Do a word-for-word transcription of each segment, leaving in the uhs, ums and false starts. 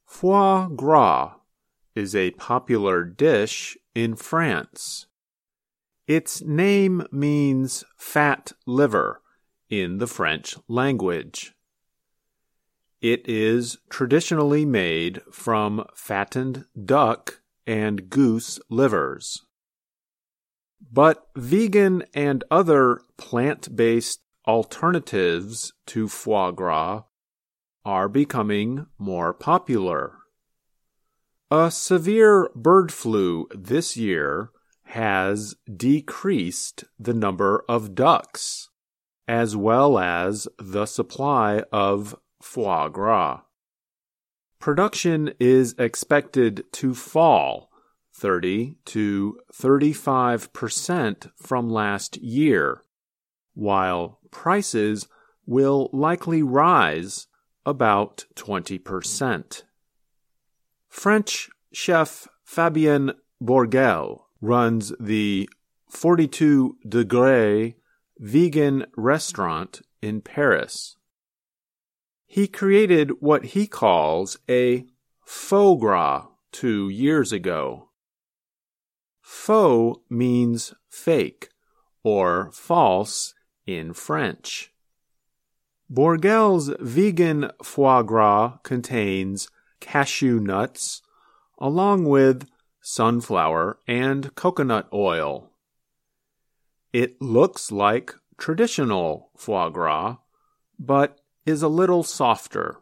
Foie gras is a popular dish in France. Its name means fat liver in the French language. It is traditionally made from fattened duck and goose livers. But vegan and other plant-based alternatives to foie gras are becoming more popular. A severe bird flu this year has decreased the number of ducks, as well as the supply of foie gras. Production is expected to fall thirty to thirty-five percent from last year, while prices will likely rise about twenty percent. French chef Fabien Bourgel runs the forty-two degree vegan restaurant in Paris. He created what he calls a faux gras two years ago. Faux means fake or false in French. Bourgel's vegan foie gras contains cashew nuts along with sunflower and coconut oil. It looks like traditional foie gras, but is a little softer.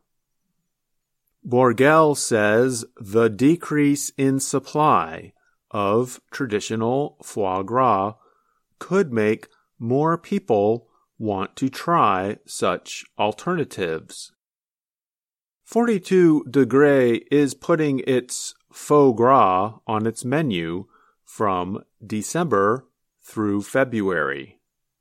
Bourgel says the decrease in supply of traditional foie gras could make more people want to try such alternatives. forty-two degree is putting its faux gras on its menu from December through February.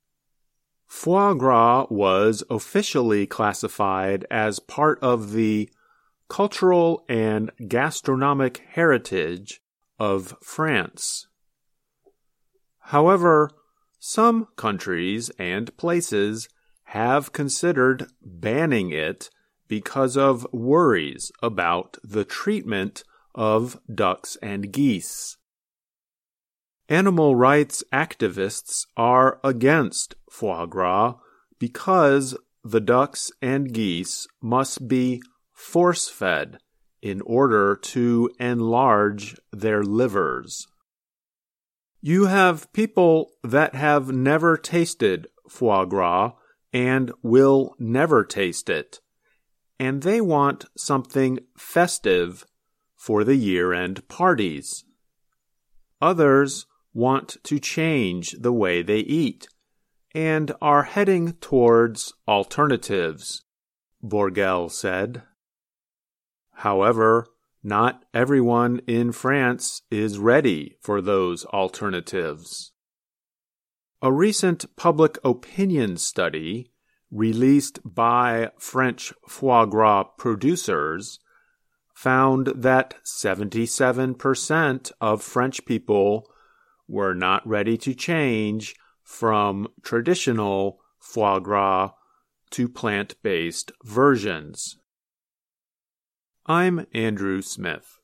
Foie gras was officially classified as part of the cultural and gastronomic heritage of France. However, some countries and places have considered banning it because of worries about the treatment of ducks and geese. Animal rights activists are against foie gras because the ducks and geese must be force-fed in order to enlarge their livers. You have people that have never tasted foie gras and will never taste it, and they want something festive for the year-end parties. Others want to change the way they eat and are heading towards alternatives, Bourgel said. However, not everyone in France is ready for those alternatives. A recent public opinion study released by French foie gras producers found that seventy-seven percent of French people were not ready to change from traditional foie gras to plant-based versions. I'm Andrew Smith.